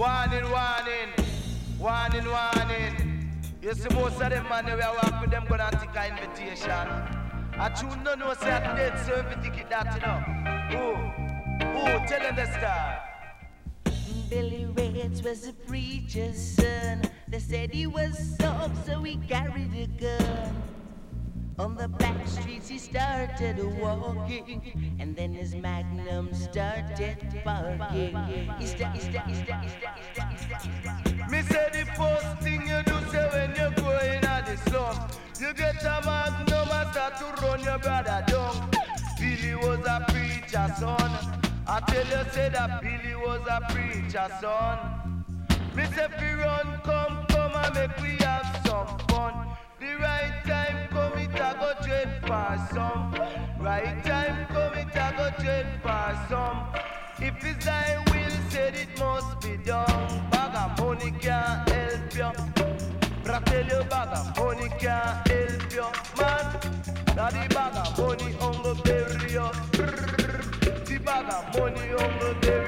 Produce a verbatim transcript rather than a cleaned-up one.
Warning, warning, warning, warning. You see most of them man, we walk with them gonna take an invitation. I you no know say I dead so if you take it that you know. Who? Who? Tell them the star. Billy Reds was a preacher's son. They said he was soft, so he carried a gun. On the back streets he started walking, and then his magnum started barking. He sta- he sta- he sta- he sta- he sta- he sta- he sta- Me say the first thing you do say when you go in at the slum, you get a magnum and start to run your brother down. Billy was a preacher son. I tell you say that Billy was a preacher son. Me say fi run, come, come and make we have some fun. The right time come it a go trade for some. Right time come it a go trade for some. If it's thy will said it must be done. Bag of money can't help you. But I tell you bag of money can't help you. Man, now the bag of money on go bury you. The bag of money on go bury you.